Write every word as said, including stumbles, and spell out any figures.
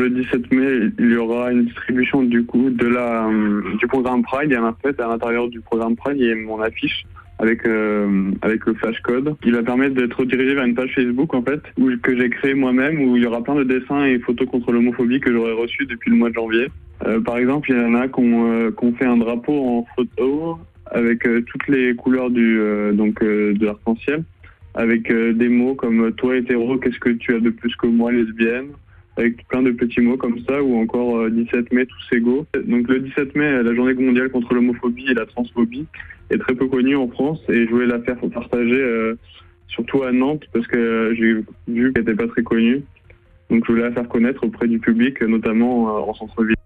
le dix-sept mai, il y aura une distribution du coup de la euh, du programme Pride. Et en fait, à l'intérieur du programme Pride, il y a mon affiche avec euh, avec le flash code qui va permettre d'être redirigé vers une page Facebook en fait où, que j'ai créé moi-même, où il y aura plein de dessins et photos contre l'homophobie que j'aurais reçus depuis le mois de janvier. Euh, par exemple, il y en a qui ont euh, qu'on fait un drapeau en photo avec euh, toutes les couleurs du euh, donc euh, de l'arc-en-ciel, avec euh, des mots comme toi hétéro, qu'est-ce que tu as de plus que moi lesbienne, avec plein de petits mots comme ça, ou encore euh, dix-sept mai, tous égaux. Donc le dix-sept mai, la journée mondiale contre l'homophobie et la transphobie est très peu connue en France, et je voulais la faire partager euh, surtout à Nantes parce que euh, j'ai vu qu'elle n'était pas très connue. Donc je voulais la faire connaître auprès du public, notamment euh, en centre-ville.